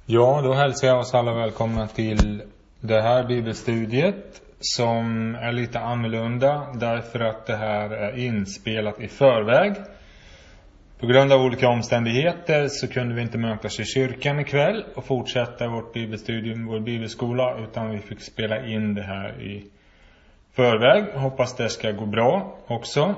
Ja, då hälsar jag oss alla välkomna till det här bibelstudiet som är lite annorlunda därför att det här är inspelat i förväg. På grund av olika omständigheter så kunde vi inte mötas i kyrkan ikväll och fortsätta vårt bibelstudium, vår bibelskola, utan vi fick spela in det här i förväg. Hoppas det ska gå bra också.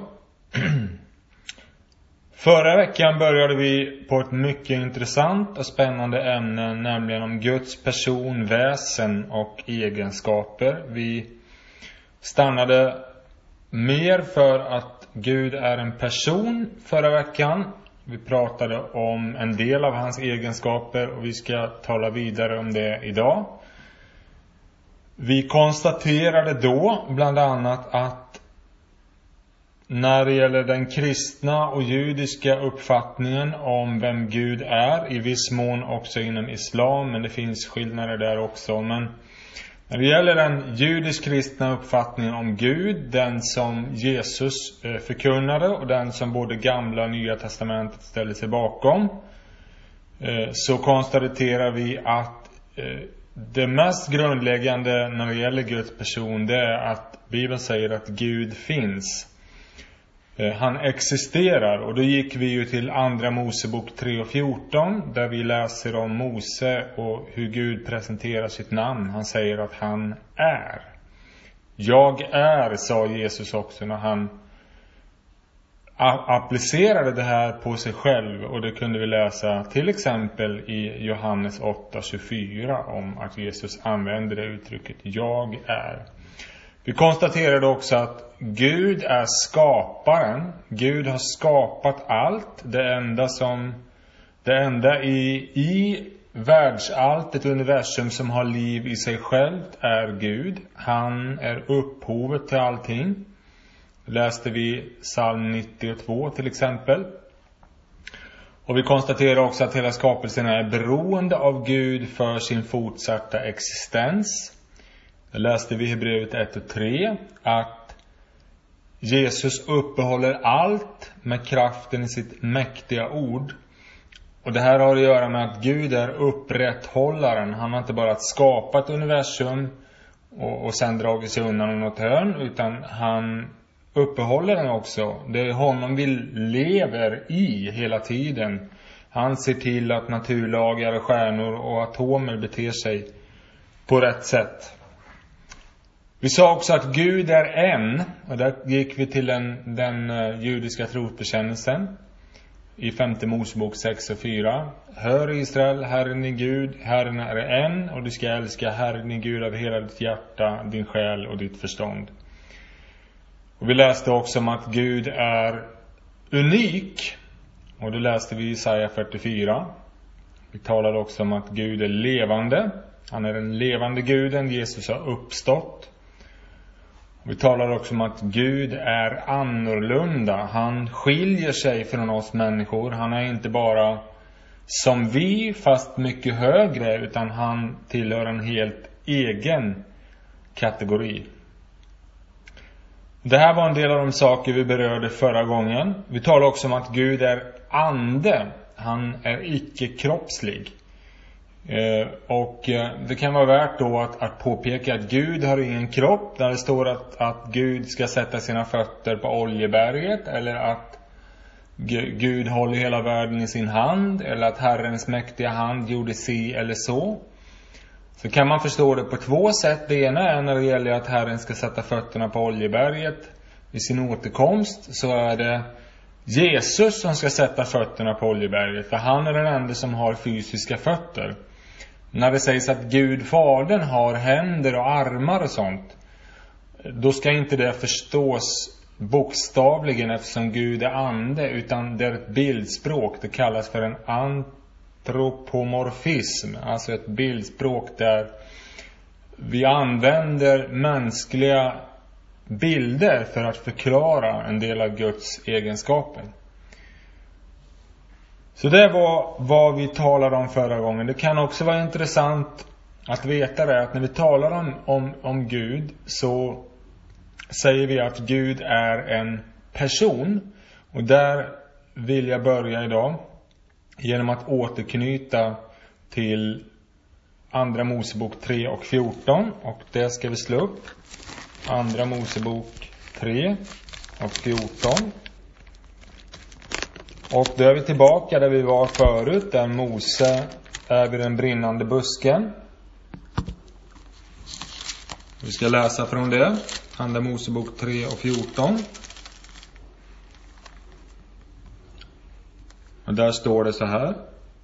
Förra veckan började vi på ett mycket intressant och spännande ämne, nämligen om Guds person, väsen och egenskaper. Vi stannade mer för att Gud är en person förra veckan. Vi pratade om en del av hans egenskaper och vi ska tala vidare om det idag. Vi konstaterade då bland annat att när det gäller den kristna och judiska uppfattningen om vem Gud är, i viss mån också inom islam, men det finns skillnader där också. Men när det gäller den judisk-kristna uppfattningen om Gud, den som Jesus förkunnade och den som både gamla och nya testamentet ställer sig bakom, så konstaterar vi att det mest grundläggande när det gäller Guds person, det är att Bibeln säger att Gud finns. Han existerar, och då gick vi ju till andra Mosebok 3:14 där vi läser om Mose och hur Gud presenterar sitt namn. Han säger att han är. Jag är, sa Jesus också när han applicerade det här på sig själv, och det kunde vi läsa till exempel i Johannes 8:24 om att Jesus använder det uttrycket, jag är. Vi konstaterade också att Gud är skaparen. Gud har skapat allt. Det enda i världsallt, ett universum som har liv i sig självt, är Gud. Han är upphovet till allting. Läste vi psalm 92 till exempel. Och vi konstaterar också att hela skapelsen är beroende av Gud för sin fortsatta existens. Jag läste vi i Hebreerbrevet 1:3 att Jesus uppehåller allt med kraften i sitt mäktiga ord. Och det här har att göra med att Gud är upprätthållaren. Han har inte bara skapat universum och sen dragit sig undan något hörn, utan han uppehåller den också. Det är honom vi lever i hela tiden. Han ser till att naturlagar, stjärnor och atomer beter sig på rätt sätt. Vi sa också att Gud är en, och där gick vi till den judiska trosbekännelsen i 5 Mosebok 6:4. Hör Israel, Herren är Gud, Herren är en, och du ska älska Herren är Gud av hela ditt hjärta, din själ och ditt förstånd. Och vi läste också om att Gud är unik, och det läste vi i Jesaja 44. Vi talade också om att Gud är levande. Han är den levande guden, Jesus har uppstått. Vi talar också om att Gud är annorlunda. Han skiljer sig från oss människor. Han är inte bara som vi, fast mycket högre, utan han tillhör en helt egen kategori. Det här var en del av de saker vi berörde förra gången. Vi talar också om att Gud är ande. Han är icke-kroppslig. Och det kan vara värt då att påpeka att Gud har ingen kropp. När det står att Gud ska sätta sina fötter på Oljeberget, eller att Gud håller hela världen i sin hand, eller att Herrens mäktiga hand gjorde si eller så kan man förstå det på två sätt. Det ena är när det gäller att Herren ska sätta fötterna på Oljeberget i sin återkomst, så är det Jesus som ska sätta fötterna på Oljeberget, för han är den enda som har fysiska fötter. När det sägs att Gud Fadern har händer och armar och sånt, då ska inte det förstås bokstavligen eftersom Gud är ande, utan det är ett bildspråk. Det kallas för en antropomorfism, alltså ett bildspråk där vi använder mänskliga bilder för att förklara en del av Guds egenskaper. Så det var vad vi talade om förra gången. Det kan också vara intressant att veta det, att när vi talar om Gud så säger vi att Gud är en person. Och där vill jag börja idag genom att återknyta till Andra Mosebok 3 och 14. Och det ska vi slå upp. Andra Mosebok 3 och 14. Och då är vi tillbaka där vi var förut. Där Mose är vid den brinnande busken. Vi ska läsa från det. Andra Mosebok 3 och 14. Och där står det så här.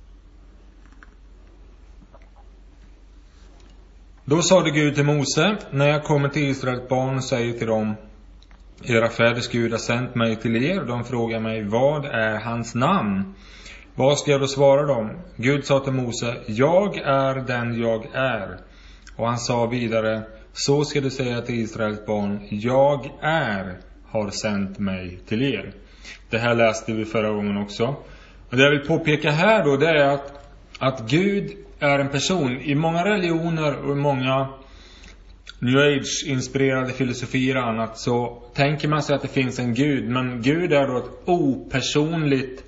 Då sade Gud till Mose: när jag kommer till Israels barn och säger till dem: era fäders Gud har sänt mig till er. De frågar mig: vad är hans namn? Vad ska jag då svara dem? Gud sa till Mose: jag är den jag är. Och han sa vidare: så ska du säga till Israels barn: jag har sänt mig till er. Det här läste vi förra gången också. Och det jag vill påpeka här då, det är att Gud är en person. I många religioner och i många New Age-inspirerade filosofier och annat så tänker man sig att det finns en Gud. Men Gud är då ett opersonligt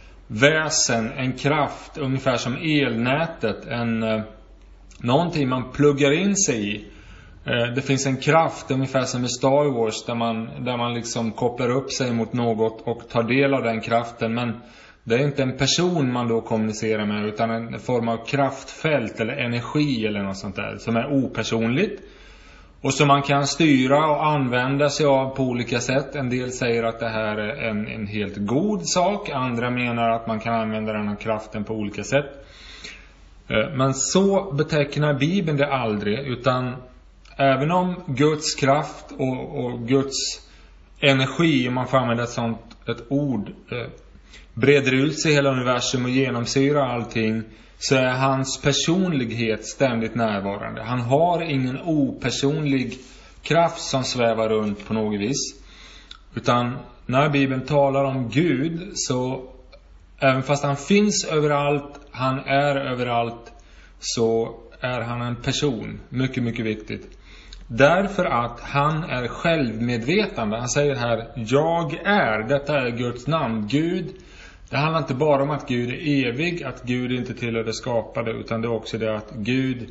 väsen, en kraft, ungefär som elnätet. Någonting man pluggar in sig i. Det finns en kraft, ungefär som i Star Wars, där man liksom kopplar upp sig mot något och tar del av den kraften. Men det är inte en person man då kommunicerar med, utan en form av kraftfält eller energi eller något sånt där som är opersonligt. Och som man kan styra och använda sig av på olika sätt. En del säger att det här är en helt god sak. Andra menar att man kan använda den här kraften på olika sätt. Men så betecknar Bibeln det aldrig. Utan även om Guds kraft och Guds energi, om man får använda ett ord, breder ut sig i hela universum och genomsyrar allting, så är hans personlighet ständigt närvarande. Han har ingen opersonlig kraft som svävar runt på något vis. Utan när Bibeln talar om Gud, så även fast han finns överallt, han är överallt, så är han en person. Mycket, mycket viktigt. Därför att han är självmedvetande. Han säger här: jag är. Detta är Guds namn. Gud. Det handlar inte bara om att Gud är evig, att Gud inte tillhör det skapade, utan det är också det att Gud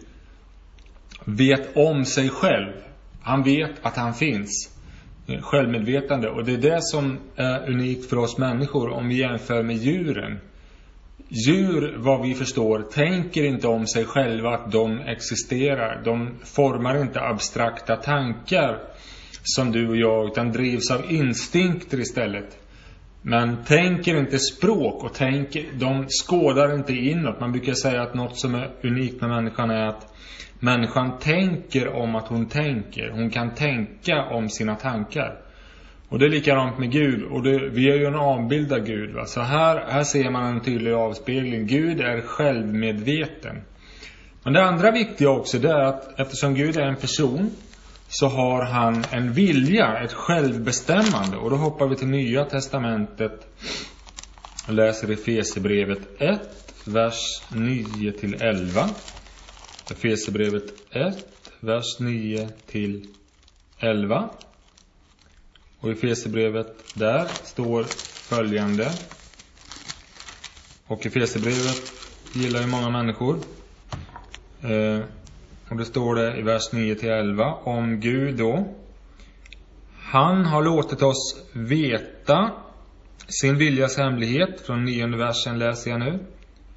vet om sig själv. Han vet att han finns. Självmedvetande. Och det är det som är unikt för oss människor om vi jämför med djuren. Djur, vad vi förstår, tänker inte om sig själva att de existerar. De formar inte abstrakta tankar som du och jag, utan drivs av instinkter istället. Men tänker inte språk och de skådar inte inåt. Man brukar säga att något som är unikt med människan är att människan tänker om att hon tänker. Hon kan tänka om sina tankar. Och det är likadant med Gud. Och vi är ju en avbild av Gud. Va? Så här ser man en tydlig avspegling. Gud är självmedveten. Men det andra viktiga också, det är att eftersom Gud är en person, så har han en vilja, ett självbestämmande. Och då hoppar vi till Nya testamentet och läser Efesierbrevet 1, vers 9-11. Efesierbrevet 1, vers 9-11. Och i Efesierbrevet där står följande. Och Efesierbrevet gillar ju många människor. Och det står det i vers 9-11 om Gud då: han har låtit oss veta sin viljas hemlighet. Från 9:e versen läser jag nu.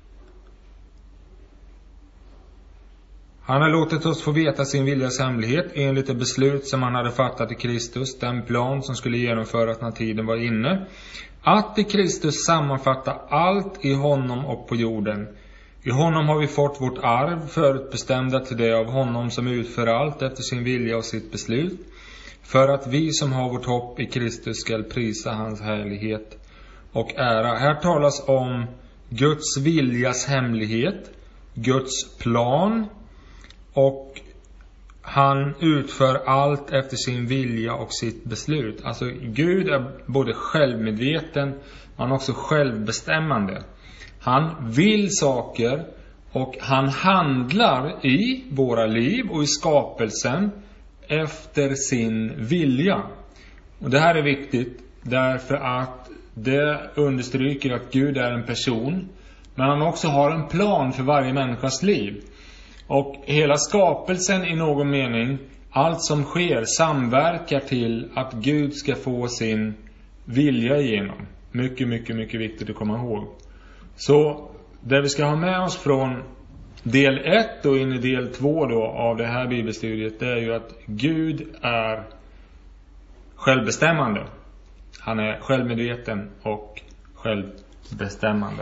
Han har låtit oss få veta sin viljas hemlighet enligt det beslut som han hade fattat i Kristus, den plan som skulle genomföras när tiden var inne, att i Kristus sammanfatta allt i honom och på jorden. I honom har vi fått vårt arv, förutbestämda till det av honom som utför allt efter sin vilja och sitt beslut, för att vi som har vårt hopp i Kristus ska prisa hans härlighet och ära. Här talas om Guds viljas hemlighet, Guds plan, och han utför allt efter sin vilja och sitt beslut. Alltså Gud är både självmedveten, men också självbestämmande. Han vill saker och han handlar i våra liv och i skapelsen efter sin vilja. Och det här är viktigt därför att det understryker att Gud är en person, men han också har en plan för varje människas liv. Och hela skapelsen i någon mening, allt som sker samverkar till att Gud ska få sin vilja igenom. Mycket, mycket, mycket viktigt att komma ihåg. Så det vi ska ha med oss från del 1 och in i del 2 då av det här bibelstudiet, det är ju att Gud är självbestämmande. Han är självmedveten och självbestämmande.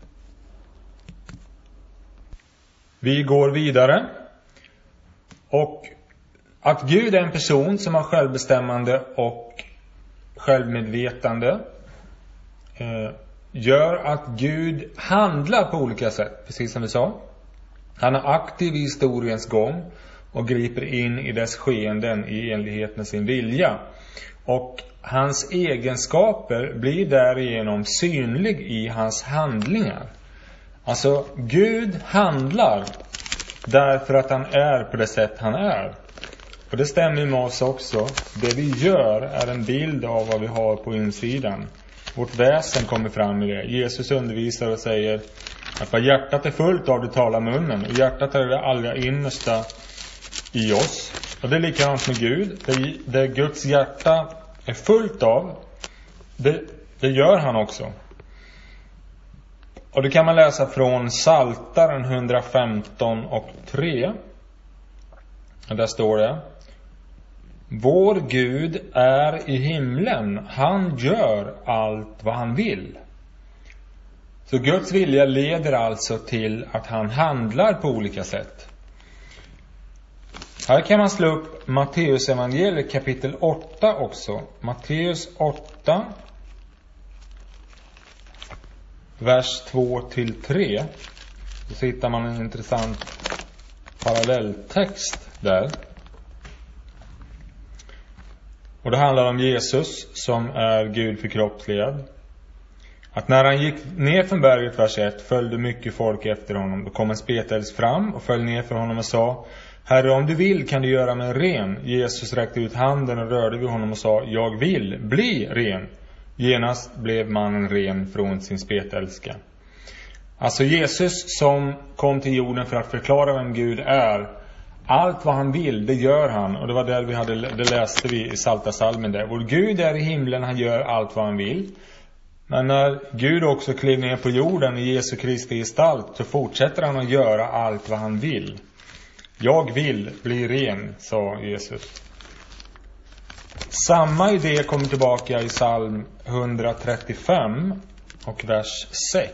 Vi går vidare. Och att Gud är en person som har självbestämmande och självmedvetande gör att Gud handlar på olika sätt, precis som vi sa. Han är aktiv i historiens gång och griper in i dess skeenden i enlighet med sin vilja. Och hans egenskaper blir därigenom synlig i hans handlingar. Alltså Gud handlar därför att han är på det sätt han är. Och det stämmer med oss också. Det vi gör är en bild av vad vi har på insidan. Vårt väsen kommer fram i det. Jesus undervisar och säger att vad hjärtat är fullt av, det talar munnen. Och hjärtat är det allra innersta i oss. Och det är likadant med Gud. Det Guds hjärta är fullt av, det gör han också. Och det kan man läsa från Psaltaren 115 och 3. Och där står det: Vår Gud är i himlen, han gör allt vad han vill. Så Guds vilja leder alltså till att han handlar på olika sätt. Här kan man slå upp Matteus evangeliet kapitel 8 också. Matteus 8 vers 2-3. Så hittar man en intressant parallelltext där. Och det handlar om Jesus som är Gud förkroppsligad. Att när han gick ner från berget, vers 1, följde mycket folk efter honom. Då kom en spetälsk fram och föll ner för honom och sa: Herre, om du vill kan du göra mig ren. Jesus räckte ut handen och rörde vid honom och sa: Jag vill, bli ren. Genast blev mannen ren från sin spetälska. Alltså Jesus som kom till jorden för att förklara vem Gud är. Allt vad han vill, det gör han. Och det var där det läste vi i Psaltarpsalmen där. Vår Gud är i himlen, han gör allt vad han vill. Men när Gud också klev ner på jorden i Jesu Kristi gestalt, så fortsätter han att göra allt vad han vill. Jag vill bli ren, sa Jesus. Samma idé kommer tillbaka i psalm 135 och vers 6.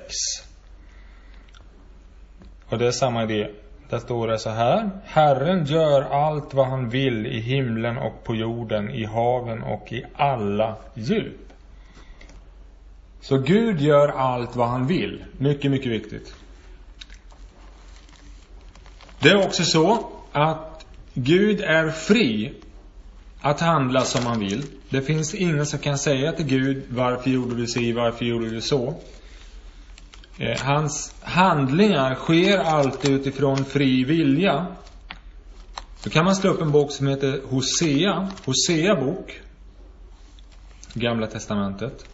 Och det är samma idé. Där står det så här: Herren gör allt vad han vill i himlen och på jorden, i haven och i alla djup. Så Gud gör allt vad han vill. Mycket, mycket viktigt. Det är också så att Gud är fri att handla som han vill. Det finns ingen som kan säga till Gud: varför gjorde du så, varför gjorde du så? Hans handlingar sker alltid utifrån fri vilja. Då kan man slå upp en bok som heter Hosea bok, Gamla testamentet.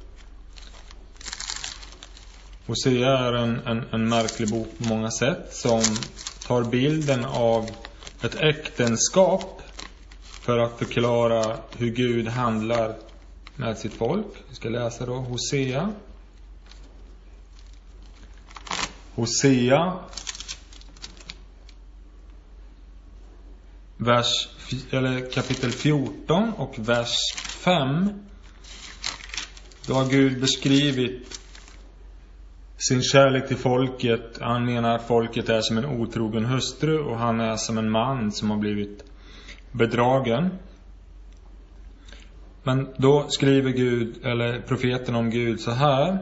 Hosea är en märklig bok på många sätt, som tar bilden av ett äktenskap för att förklara hur Gud handlar med sitt folk. Vi ska läsa då Hosea kapitel 14 och vers 5. Då har Gud beskrivit sin kärlek till folket. Han menar att folket är som en otrogen hustru och han är som en man som har blivit bedragen. Men då skriver Gud, eller profeten om Gud, så här: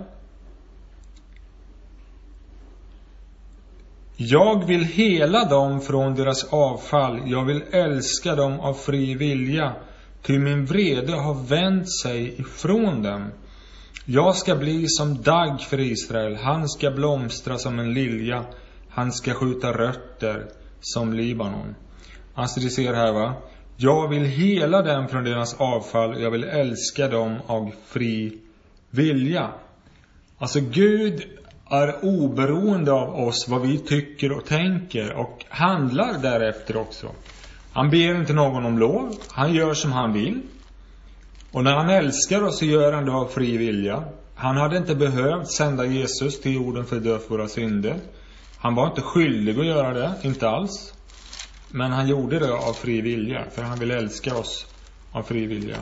Jag vill hela dem från deras avfall. Jag vill älska dem av fri vilja. Ty min vrede har vänt sig ifrån dem. Jag ska bli som dagg för Israel. Han ska blomstra som en lilja. Han ska skjuta rötter som Libanon. Alltså du ser här, va? Jag vill hela dem från deras avfall. Jag vill älska dem av fri vilja. Alltså Gud är oberoende av oss, vad vi tycker och tänker, och handlar därefter också. Han ber inte någon om lov, han gör som han vill. Och när han älskar oss så gör han det av fri vilja. Han hade inte behövt sända Jesus till jorden för att dö för våra synder. Han var inte skyldig att göra det, inte alls. Men han gjorde det av fri vilja, för han vill älska oss av fri vilja.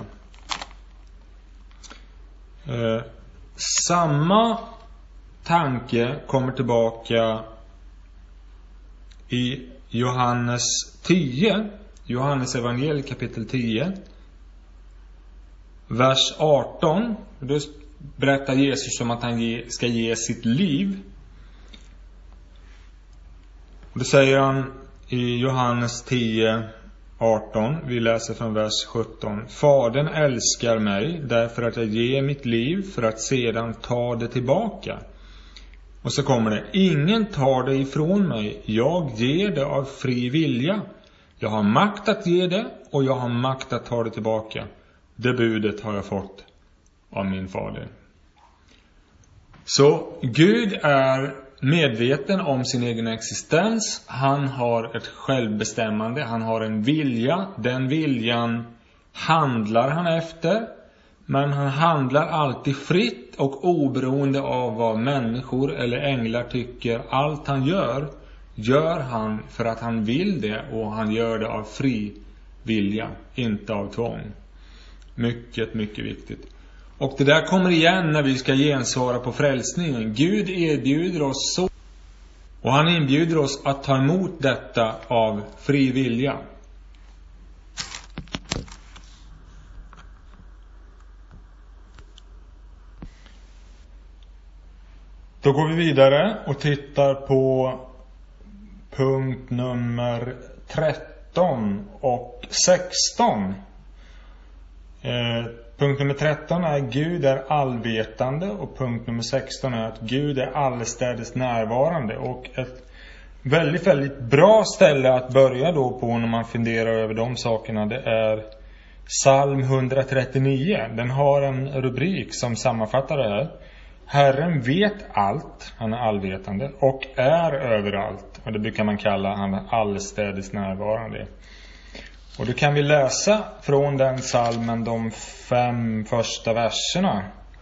Samma tanke kommer tillbaka i Johannes 10, Johannes evangeliet kapitel 10, vers 18. Då berättar Jesus om att han ska ge sitt liv. Då säger han i Johannes 10, 18, vi läser från vers 17. Fadern älskar mig därför att jag ger mitt liv för att sedan ta det tillbaka. Och så kommer det: ingen tar det ifrån mig, jag ger det av fri vilja. Jag har makt att ge det och jag har makt att ta det tillbaka. Det budet har jag fått av min fader. Så Gud är medveten om sin egen existens. Han har ett självbestämmande, han har en vilja. Den viljan handlar han efter. Men han handlar alltid fritt och oberoende av vad människor eller änglar tycker. Allt han gör han för att han vill det, och han gör det av fri vilja, inte av tvång. Mycket, mycket viktigt. Och det där kommer igen när vi ska gensvara på frälsningen. Gud erbjuder oss så, och han inbjuder oss att ta emot detta av fri vilja. Då går vi vidare och tittar på punkt nummer 13 och 16. Punkt nummer 13 är Gud är allvetande, och punkt nummer 16 är att Gud är allestädes närvarande. Och ett väldigt, väldigt bra ställe att börja då på när man funderar över de sakerna, det är Psalm 139. Den har en rubrik som sammanfattar det här. Herren vet allt, han är allvetande, och är överallt. Och det brukar man kalla han är allestädes närvarande. Och då kan vi läsa från den psalmen de 5 första verserna.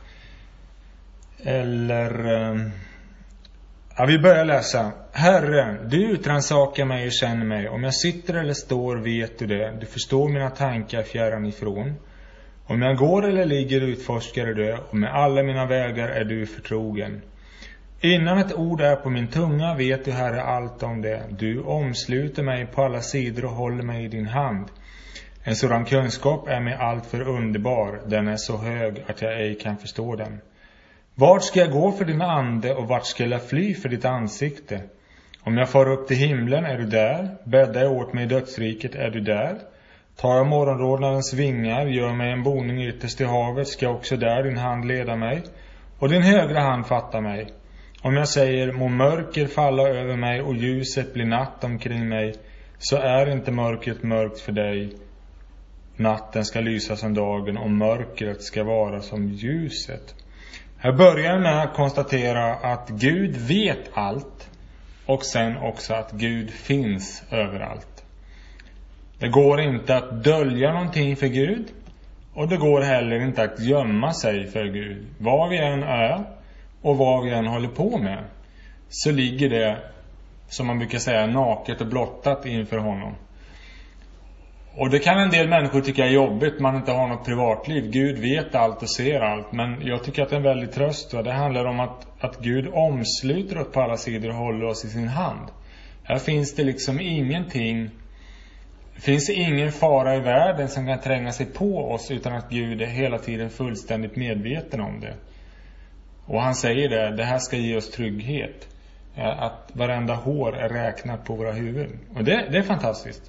Vi börjar läsa. Herre, du utransakar mig och känner mig. Om jag sitter eller står vet du det. Du förstår mina tankar fjärran ifrån. Om jag går eller ligger utforskar du, och med alla mina vägar är du förtrogen. Innan ett ord är på min tunga vet du, Herre, allt om det. Du omsluter mig på alla sidor och håller mig i din hand. En sådan kunskap är mig allt för underbar. Den är så hög att jag ej kan förstå den. Vart ska jag gå för din ande, och vart ska jag fly för ditt ansikte? Om jag far upp till himlen är du där. Bäddar jag åt mig i dödsriket är du där. Tar jag morgonrodnadens vingar, gör mig en boning ytterst i havet, ska också där din hand leda mig, och din högra hand fatta mig. Om jag säger, må mörker falla över mig och ljuset blir natt omkring mig, så är inte mörkret mörkt för dig. Natten ska lysa som dagen, och mörkret ska vara som ljuset. Här börjar med att konstatera att Gud vet allt, och sen också att Gud finns överallt. Det går inte att dölja någonting för Gud, och det går heller inte att gömma sig för Gud. Vad vi än är och vad vi än håller på med, så ligger det, som man brukar säga, naket och blottat inför honom. Och det kan en del människor tycka är jobbigt, man inte har något privatliv. Gud vet allt och ser allt, men jag tycker att det är en väldigt tröst. Det handlar om att Gud omsluter oss på alla sidor och håller oss i sin hand. Här finns det liksom ingenting. Det finns ingen fara i världen som kan tränga sig på oss utan att Gud är hela tiden fullständigt medveten om det. Och han säger det här ska ge oss trygghet. Att varenda hår är räknat på våra huvuden. Och det är fantastiskt.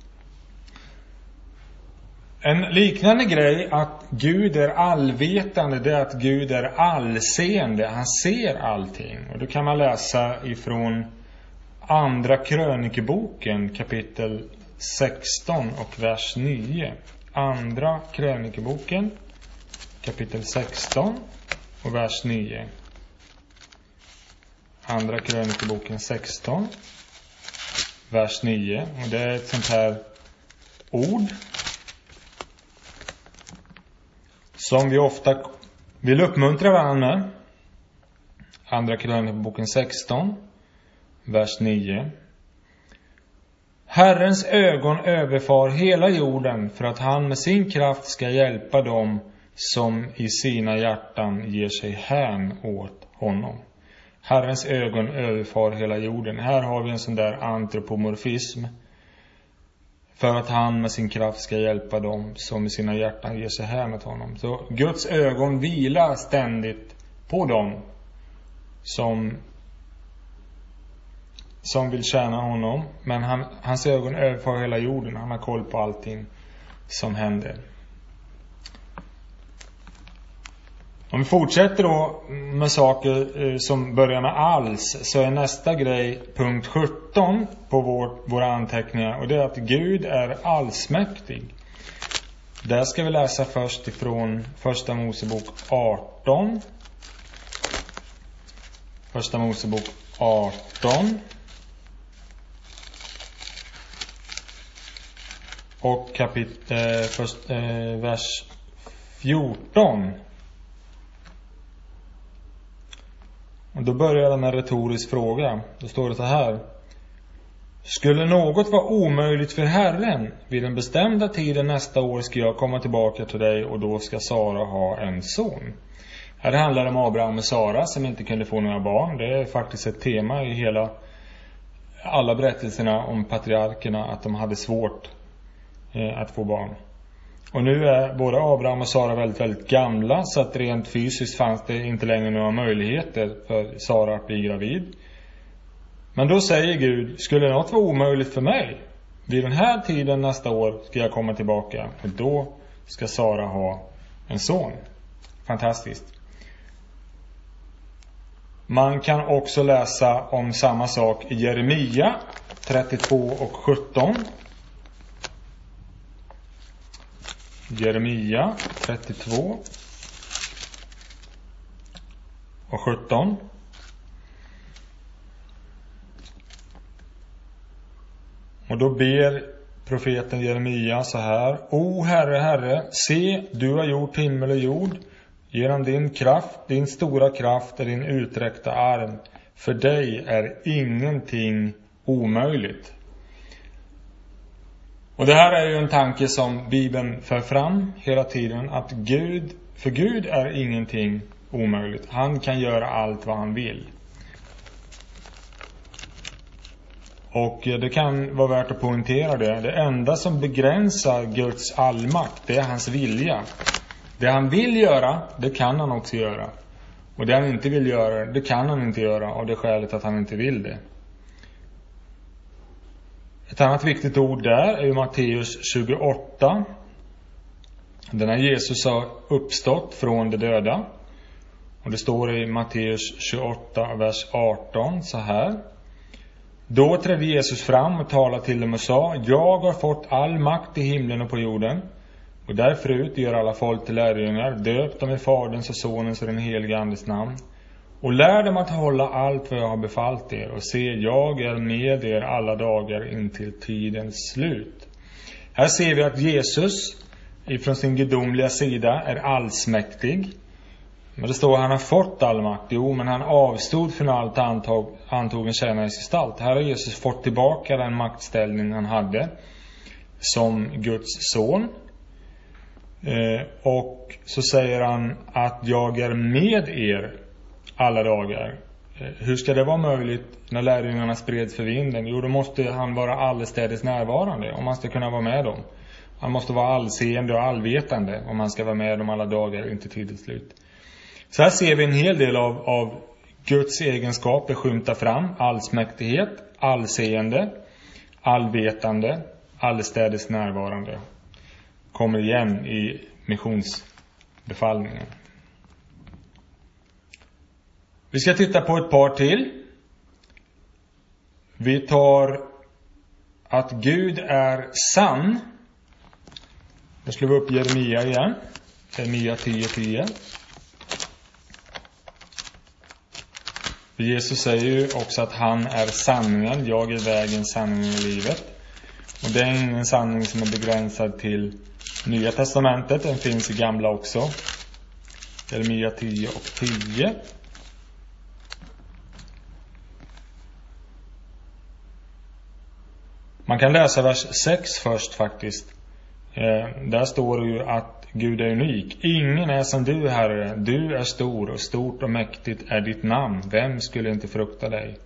En liknande grej att Gud är allvetande, det är att Gud är allseende. Han ser allting. Och då kan man läsa ifrån Andra krönikeboken kapitel 16 och vers 9. Andra krönikeboken kapitel 16 och vers 9. Andra krönikeboken 16, vers 9. Och det är ett sånt här ord som vi ofta vill uppmuntra varandra med. Andra krönikeboken 16, vers 9. Herrens ögon överfar hela jorden för att han med sin kraft ska hjälpa dem som i sina hjärtan ger sig hän åt honom. Herrens ögon överfar hela jorden. Här har vi en sån där antropomorfism. För att han med sin kraft ska hjälpa dem som i sina hjärtan ger sig hän åt honom. Så Guds ögon vilar ständigt på dem som vill tjäna honom. Men hans ögon överfar hela jorden. Han har koll på allting som händer. Om vi fortsätter då med saker som börjar med alls, så är nästa grej punkt 17 på våra anteckningar. Och det är att Gud är allsmäktig. Där ska vi läsa först ifrån Första Mosebok 18. Första Mosebok 18. Och vers 14. Och då börjar jag med en retorisk fråga. Då står det så här: skulle något vara omöjligt för Herren? Vid den bestämda tiden nästa år ska jag komma tillbaka till dig, och då ska Sara ha en son. Här handlar det om Abraham och Sara som inte kunde få några barn. Det är faktiskt ett tema i alla berättelserna om patriarkerna, att de hade svårt att få barn. Och nu är både Abraham och Sara väldigt, väldigt gamla, så att rent fysiskt fanns det inte längre några möjligheter för Sara att bli gravid. Men då säger Gud: skulle något vara omöjligt för mig? Vid den här tiden nästa år ska jag komma tillbaka, och då ska Sara ha en son. Fantastiskt. Man kan också läsa om samma sak i Jeremia 32 och 17. Jeremia 32 och 17. Och då ber profeten Jeremia så här: O Herre, Herre, se, du har gjort himmel och jord. Genom din kraft, din stora kraft och din uträckta arm. För dig är ingenting omöjligt. Och det här är ju en tanke som Bibeln för fram hela tiden, att för Gud är ingenting omöjligt. Han kan göra allt vad han vill. Och det kan vara värt att poängtera det. Det enda som begränsar Guds allmakt, det är hans vilja. Det han vill göra, det kan han också göra. Och det han inte vill göra, det kan han inte göra, av det skälet att han inte vill det. Ett annat viktigt ord där är Matteus 28. Den här Jesus har uppstått från de döda. Och det står i Matteus 28, vers 18 så här: Då trädde Jesus fram och talade till dem och sa: Jag har fått all makt i himlen och på jorden. Och därförut gör alla folk till lärjungar, döpt dem i Faderns och Sonens och den helige Andes namn. Och lär dem att hålla allt vad jag har befallt er. Och se, jag är med er alla dagar intill tidens slut. Här ser vi att Jesus ifrån sin gudomliga sida är allsmäktig. Men det står att han har fått all makt. Jo, men han avstod från allt antog en tjänares gestalt. Här har Jesus fått tillbaka den maktställning han hade som Guds son. Och så säger han att jag är med er alla dagar. Hur ska det vara möjligt när lärjungarna spreds för vinden? Jo, då måste han vara allestädes närvarande om man ska kunna vara med dem. Han måste vara allseende och allvetande om han ska vara med dem alla dagar inte tidens slut. Så här ser vi en hel del av Guds egenskaper skymta fram. Allsmäktighet, allseende, allvetande, allestädes närvarande. Kommer igen i missionsbefallningen. Vi ska titta på ett par till. Vi tar att Gud är sann. Då slår vi upp Jeremia igen. Jeremia 10:10. För Jesus säger ju också att han är sanningen. Jag är vägen, sanningen och livet. Och det är ingen sanning som är begränsad till Nya testamentet. Den finns i gamla också. Jeremia 10 och 10. Man kan läsa vers 6 först faktiskt. Där står det ju att Gud är unik. Ingen är som du, Herre. Du är stor och stort och mäktigt är ditt namn. Vem skulle inte frukta dig?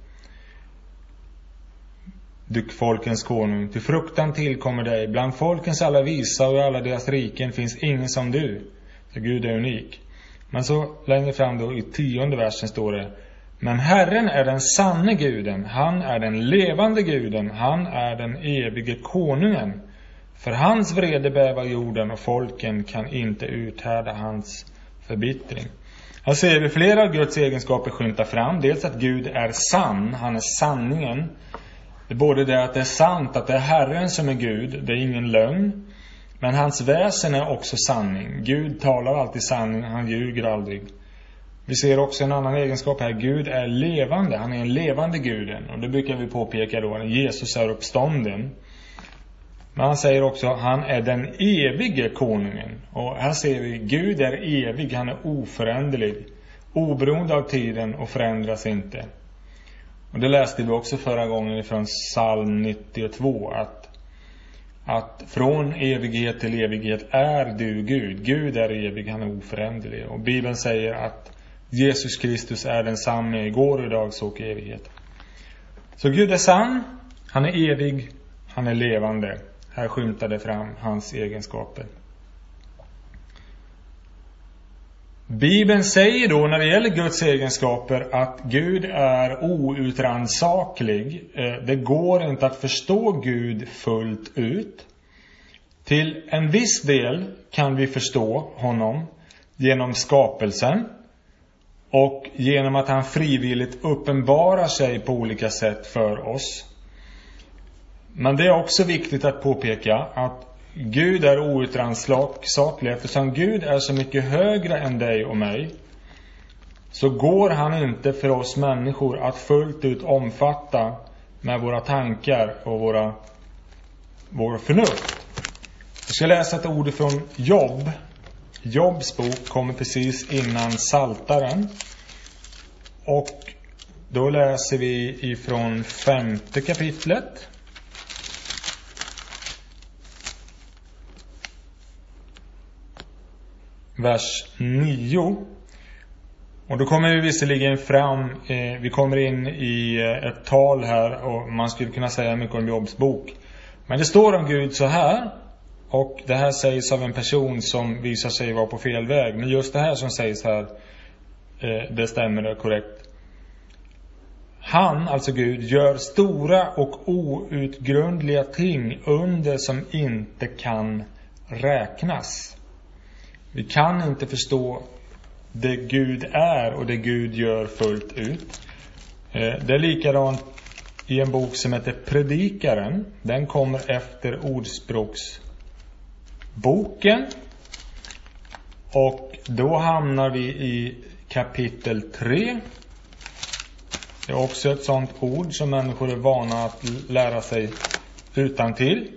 Du folkens konung, till fruktan tillkommer dig. Bland folkens alla visa och i alla deras riken finns ingen som du. Så Gud är unik. Men så längre fram då i 10:e versen står det: men Herren är den sanne guden, han är den levande guden, han är den evige konungen. För hans vrede bävar jorden och folken kan inte uthärda hans förbittring. Här ser vi flera av Guds egenskaper skymta fram. Dels att Gud är sann, han är sanningen. Det är både det att det är sant, att det är Herren som är Gud, det är ingen lögn. Men hans väsen är också sanning. Gud talar alltid sanning, han ljuger aldrig. Vi ser också en annan egenskap här. Gud är levande, han är en levande guden. Och det brukar vi påpeka då, när Jesus är uppstånden. Men han säger också, han är den evige konungen. Och här ser vi, Gud är evig, han är oföränderlig. Oberoende av tiden och förändras inte. Och det läste vi också förra gången från psalm 92. Att från evighet till evighet är du Gud. Gud är evig, han är oföränderlig. Och Bibeln säger att Jesus Kristus är densamme igår, idag och evighet. Så Gud är sann, han är evig, han är levande. Här skymtade fram hans egenskaper. Bibeln säger då när det gäller Guds egenskaper att Gud är outrannsaklig. Det går inte att förstå Gud fullt ut. Till en viss del kan vi förstå honom genom skapelsen och genom att han frivilligt uppenbarar sig på olika sätt för oss. Men det är också viktigt att påpeka att Gud är outrannsaklig. Eftersom Gud är så mycket högre än dig och mig, så går han inte för oss människor att fullt ut omfatta med våra tankar och vår förnuft. Jag ska läsa ett ord från Jobb. Jobbs bok kommer precis innan Saltaren. Och då läser vi ifrån 5:e kapitlet. Vers 9. Och då kommer vi visserligen fram, vi kommer in i ett tal här och man skulle kunna säga mycket om Jobbs bok. Men det står om Gud så här, och det här sägs av en person som visar sig vara på fel väg. Men just det här som sägs här, det stämmer, det är korrekt. Han, alltså Gud, gör stora och outgrundliga ting under som inte kan räknas. Vi kan inte förstå det Gud är och det Gud gör fullt ut. Det är likadant i en bok som heter Predikaren. Den kommer efter Ordspråksboken. Och då hamnar vi i kapitel 3. Det är också ett sånt ord som människor är vana att lära sig utantill.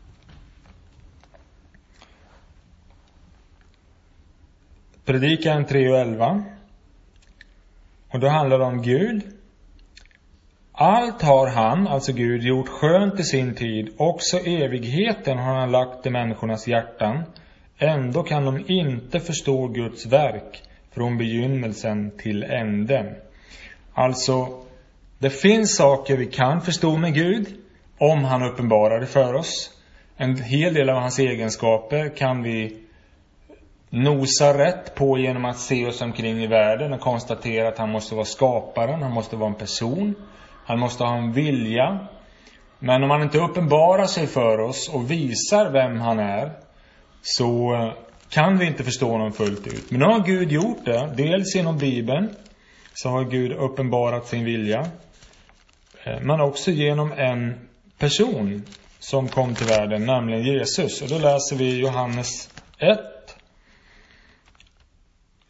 Predikan 3:11. Och då handlar det om Gud. Allt har han, alltså Gud, gjort skönt i sin tid. Också evigheten har han lagt i människornas hjärtan. Ändå kan de inte förstå Guds verk från begynnelsen till änden. Alltså, det finns saker vi kan förstå med Gud om han uppenbarar det för oss. En hel del av hans egenskaper kan vi nosa rätt på genom att se oss omkring i världen och konstatera att han måste vara skaparen, han måste vara en person, han måste ha en vilja. Men om han inte uppenbarar sig för oss och visar vem han är, så kan vi inte förstå honom fullt ut. Men nu har Gud gjort det, dels genom Bibeln så har Gud uppenbarat sin vilja, men också genom en person som kom till världen, nämligen Jesus. Och då läser vi Johannes 1.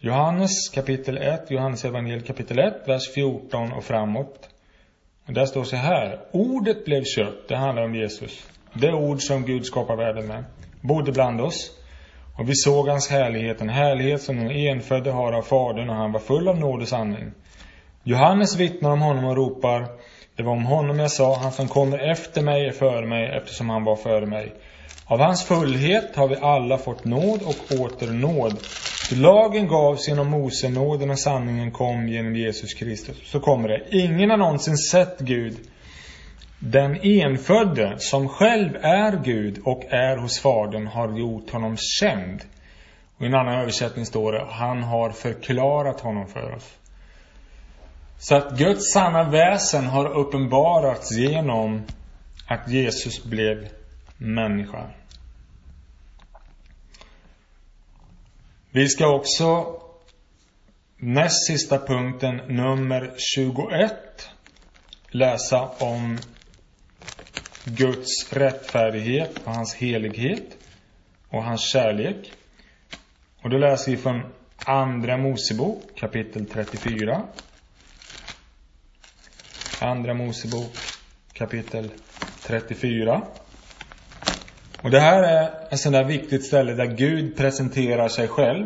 Johannes kapitel 1, Johannes evangeliet kapitel 1, vers 14 och framåt. Och där står så här: ordet blev kött, det handlar om Jesus. Det ord som Gud skapar världen med, bodde bland oss. Och vi såg hans härlighet, en härlighet som den enfödde har av Fadern, och han var full av nåd och sanning. Johannes vittnar om honom och ropar: det var om honom jag sa, han som kommer efter mig är före mig, eftersom han var före mig. Av hans fullhet har vi alla fått nåd och åter nåd. För lagen gavs genom Mose, nåden och sanningen kom genom Jesus Kristus. Så kommer det: ingen har någonsin sett Gud. Den enfödde som själv är Gud och är hos Fadern har gjort honom känd. Och i en annan översättning står det: han har förklarat honom för oss. Så att Guds sanna väsen har uppenbarats genom att Jesus blev människa. Vi ska också, näst sista punkten, nummer 21, läsa om Guds rättfärdighet och hans helighet och hans kärlek. Och då läser vi från Andra Mosebok kapitel 34. Andra Mosebok kapitel 34. Och det här är ett sådant där viktigt ställe där Gud presenterar sig själv.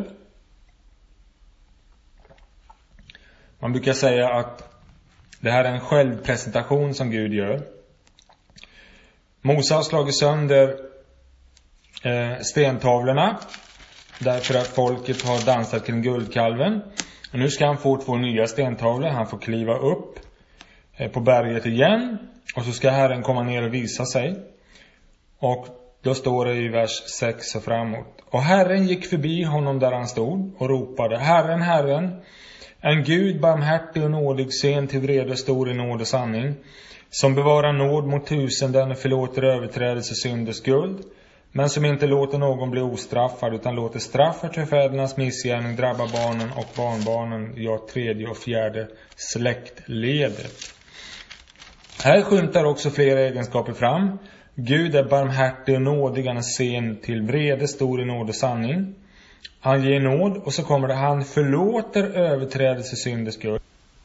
Man brukar säga att det här är en självpresentation som Gud gör. Mose har slagit sönder stentavlorna därför att folket har dansat kring guldkalven. Och nu ska han få 2 nya stentavlor. Han får kliva upp på berget igen, och så ska Herren komma ner och visa sig. Och då står det i vers 6 och framåt: och Herren gick förbi honom där han stod och ropade: Herren, Herren, en Gud barmhärtig och nådig, sen till vrede, stor i nåd och sanning, som bevarar nåd mot tusenden och förlåter överträdelse, synd och skuld, men som inte låter någon bli ostraffad, utan låter straffet för fädernas missgärning drabba barnen och barnbarnen, ja, 3:e och 4:e släktledet. Här skymtar också flera egenskaper fram. Gud är barmhärtig och nådig, han är sen till vrede, stor i nåd och sanning. Han ger nåd, och så kommer det: han förlåter överträdelse, synd och skuld.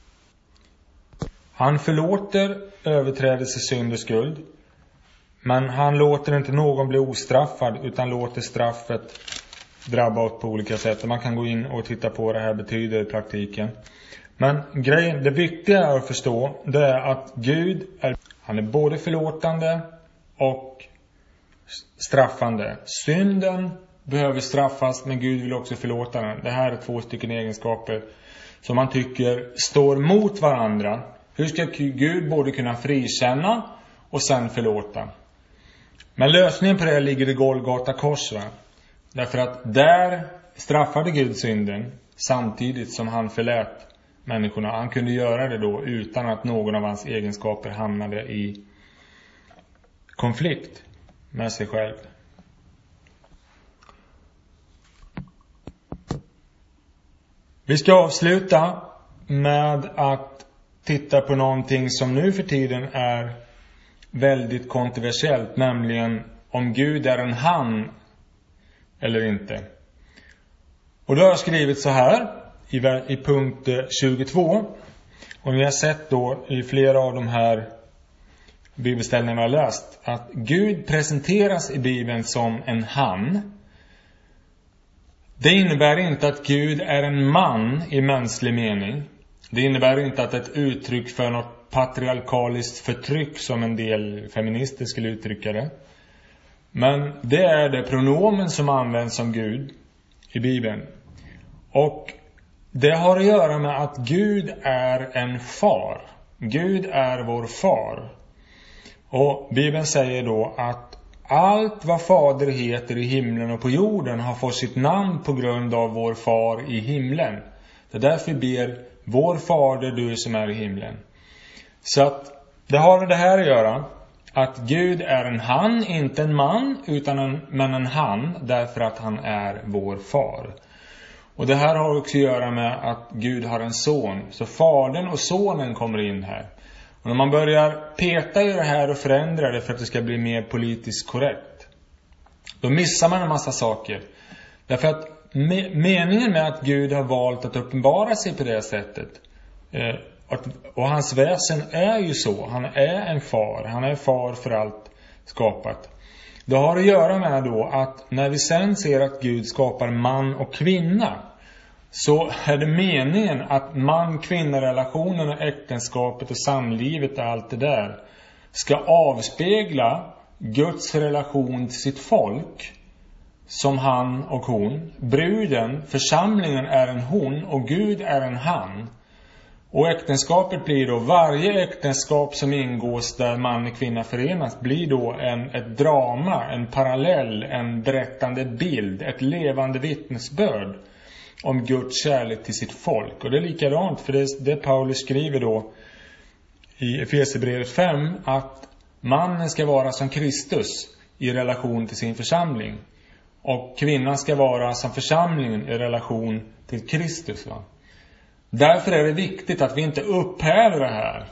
Han förlåter överträdelse, synd och skuld, men han låter inte någon bli ostraffad, utan låter straffet drabba oss på olika sätt. Man kan gå in och titta på vad det här betyder i praktiken. Men det viktiga är att förstå, det är att Gud han är både förlåtande och straffande. Synden behöver straffas, men Gud vill också förlåta den. Det här är 2 stycken egenskaper som man tycker står mot varandra. Hur ska Gud både kunna frikänna och sen förlåta? Men lösningen på det ligger i Golgata kors, va? Därför att där straffade Gud synden samtidigt som han förlät människorna. Han kunde göra det då utan att någon av hans egenskaper hamnade i konflikt med sig själv. Vi ska avsluta med att titta på någonting som nu för tiden är väldigt kontroversiellt, nämligen om Gud är en han eller inte. Och då har jag skrivit så här i punkt 22. Och ni har sett då i flera av de här bibelställningarna jag har läst att Gud presenteras i Bibeln som en han. Det innebär inte att Gud är en man i mänsklig mening. Det innebär inte att det är ett uttryck för något patriarkaliskt förtryck som en del feminister skulle uttrycka det. Men det är det pronomen som används som Gud i Bibeln. Och det har att göra med att Gud är en far. Gud är vår far. Och Bibeln säger då att allt vad fader heter i himlen och på jorden har fått sitt namn på grund av vår far i himlen. Det är därför vi ber: vår fader, du som är i himlen. Så att det har med det här att göra. Att Gud är en han, inte en man, men en han, därför att han är vår far. Och det här har också att göra med att Gud har en son. Så fadern och sonen kommer in här. Och när man börjar peta i det här och förändra det för att det ska bli mer politiskt korrekt, då missar man en massa saker. Därför att meningen med att Gud har valt att uppenbara sig på det sättet, och hans väsen är ju så, han är en far, han är far för allt skapat. Det har att göra med då att när vi sen ser att Gud skapar man och kvinna, så är det meningen att man-kvinna-relationen och äktenskapet och samlivet och allt det där ska avspegla Guds relation till sitt folk som han och hon. Bruden, församlingen, är en hon och Gud är en han. Och äktenskapet blir då, varje äktenskap som ingås där man och kvinna förenas blir då ett drama, en parallell, en berättande bild, ett levande vittnesbörd om Guds kärlek till sitt folk. Och det är likadant, för det Paulus skriver då i Efesierbrevet 5, att mannen ska vara som Kristus i relation till sin församling. Och kvinnan ska vara som församlingen i relation till Kristus. Va? Därför är det viktigt att vi inte upphäver det här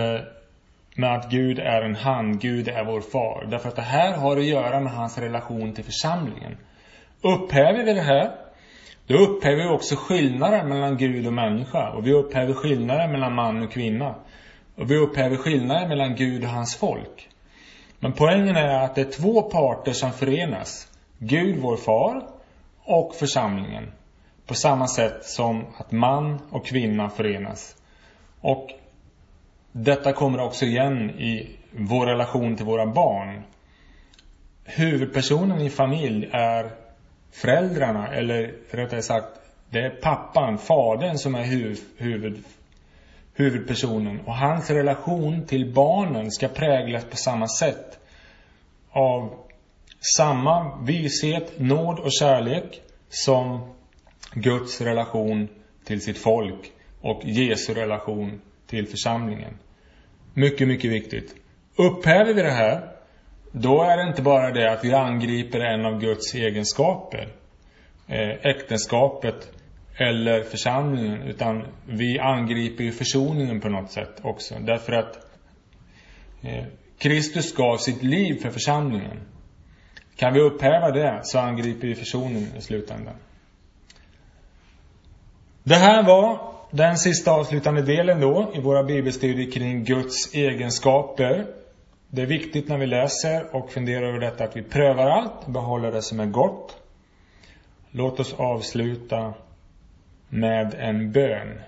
med att Gud är en han, Gud är vår far. Därför att det här har att göra med hans relation till församlingen. Upphäver vi det här, då upphäver vi också skillnaden mellan Gud och människa. Och vi upphäver skillnaden mellan man och kvinna. Och vi upphäver skillnaden mellan Gud och hans folk. Men poängen är att det är två parter som förenas. Gud, vår far, och församlingen. På samma sätt som att man och kvinna förenas. Och detta kommer också igen i vår relation till våra barn. Huvudpersonen i familj är föräldrarna, eller rättare sagt, det är pappan, fadern, som är huvudpersonen. Och hans relation till barnen ska präglas på samma sätt av samma vishet, nåd och kärlek som Guds relation till sitt folk och Jesu relation till församlingen. Mycket, mycket viktigt. Upphäver vi det här, då är det inte bara det att vi angriper en av Guds egenskaper, äktenskapet eller församlingen, utan vi angriper ju försoningen på något sätt också. Därför att Kristus gav sitt liv för församlingen. Kan vi upphäva det, så angriper vi försoningen i slutändan. Det här var den sista avslutande delen då i våra bibelstudier kring Guds egenskaper. Det är viktigt när vi läser och funderar över detta att vi prövar allt och behåller det som är gott. Låt oss avsluta med en bön.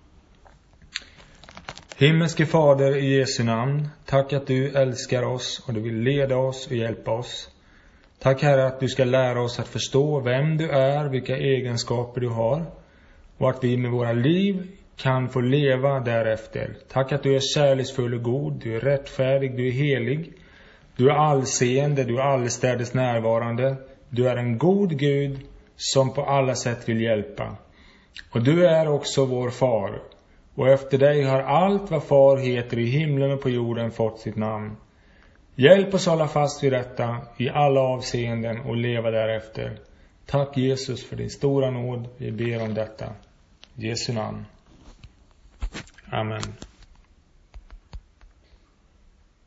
Himmelske Fader, i Jesu namn, tack att du älskar oss och du vill leda oss och hjälpa oss. Tack Herre att du ska lära oss att förstå vem du är, vilka egenskaper du har, och att vi med våra liv kan få leva därefter. Tack att du är kärleksfull och god, du är rättfärdig, du är helig, du är allseende, du är allestädes närvarande. Du är en god Gud som på alla sätt vill hjälpa. Och du är också vår far. Och efter dig har allt vad far heter i himlen och på jorden fått sitt namn. Hjälp oss hålla fast vid detta i alla avseenden och leva därefter. Tack Jesus för din stora nåd. Vi ber om detta. I Jesu namn. Amen.